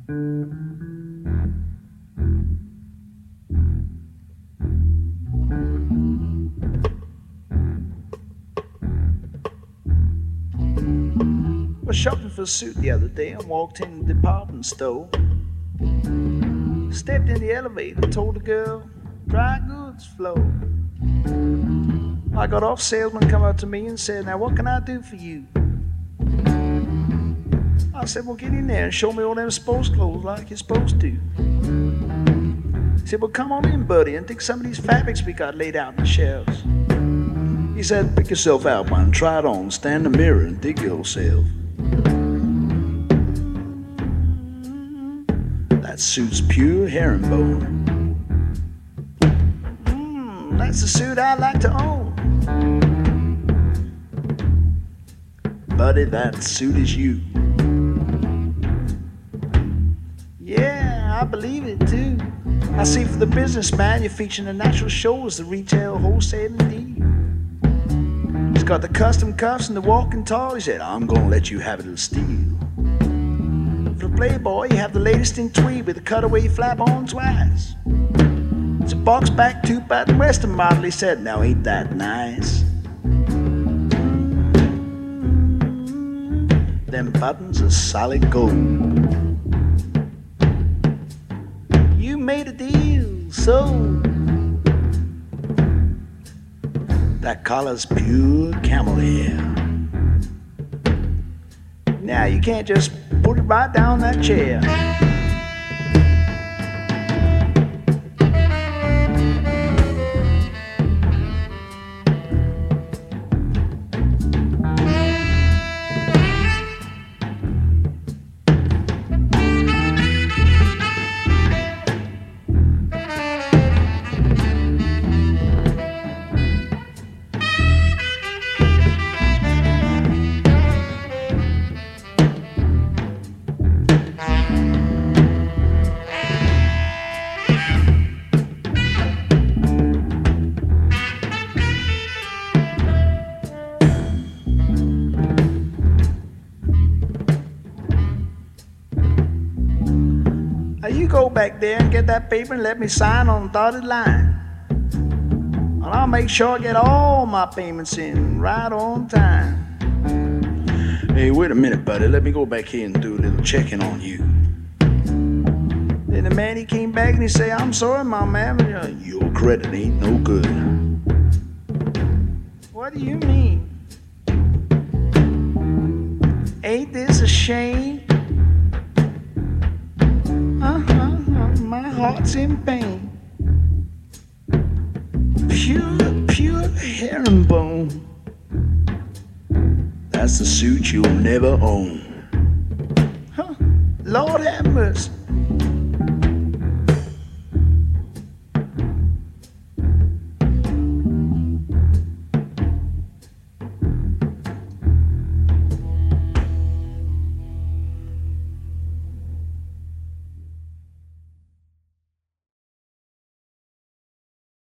Was shopping for a suit the other day and walked in the department store. Stepped in the elevator, told the girl, dry goods flow. I got off, salesman come up to me and said, now what can I do for you? I said, well, get in there and show me all them sports clothes like you're supposed to. He said, well, come on in, buddy, and take some of these fabrics we got laid out on the shelves. He said, pick yourself out one, try it on, stand in the mirror and dig yourself. That suit's pure herringbone. That's the suit I'd like to own. Buddy, that suit is you. Yeah, I believe it too. I see for the businessman you're featuring the natural shows, the retail, wholesale, indeed. He's got the custom cuffs and the walking tall. He said, I'm gonna let you have it in steel. For the playboy, you have the latest in tweed with a cutaway flap on twice. It's a box back, two-button western model. He said, now ain't that nice? Them buttons are solid gold. You made a deal, so that collar's pure camel hair. Now you can't just put it right down that chair. You go back there and get that paper and let me sign on the dotted line. And I'll make sure I get all my payments in right on time. Hey, wait a minute, buddy. Let me go back here and do a little checking on you. Then the man, he came back and he said, I'm sorry, my man, but your credit ain't no good. What do you mean? Ain't this a shame? My heart's in pain. Pure herringbone. That's the suit you'll never own. Huh? Lord have mercy.